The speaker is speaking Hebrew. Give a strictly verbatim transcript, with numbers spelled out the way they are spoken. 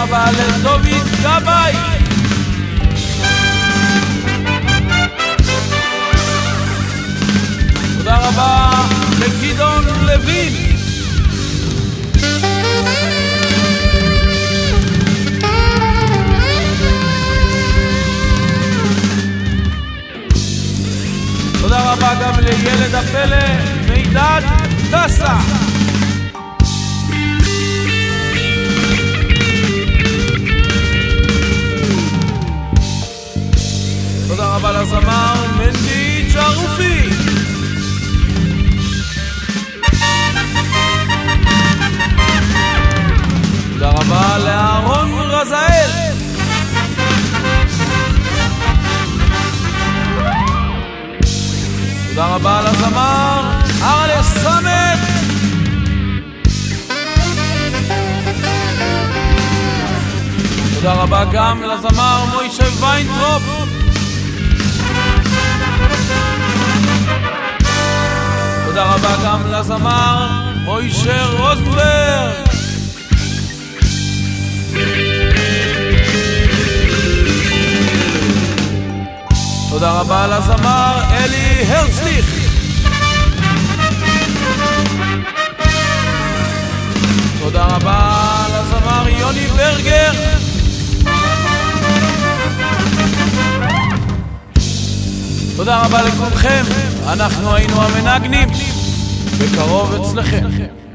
רבה לדוד גבאי. תודה רבה לגדעון לוין. תודה רבה גם לילד הפלא מידד דסה. תודה רבה לזמר מנדי ג'רופי. תודה רבה לאהרון רזאל. תודה רבה לזמר ארלה סמט. תודה רבה גם לזמר מוישה ויינטרופ. תודה רבה גם לזמר מוישה רוזנברג. תודה רבה לזמר אלי הרצליך. תודה רבה לזמר יוני ברגר. תודה רבה לכולכם, אנחנו היינו המנגנים, בקרוב אצלכם.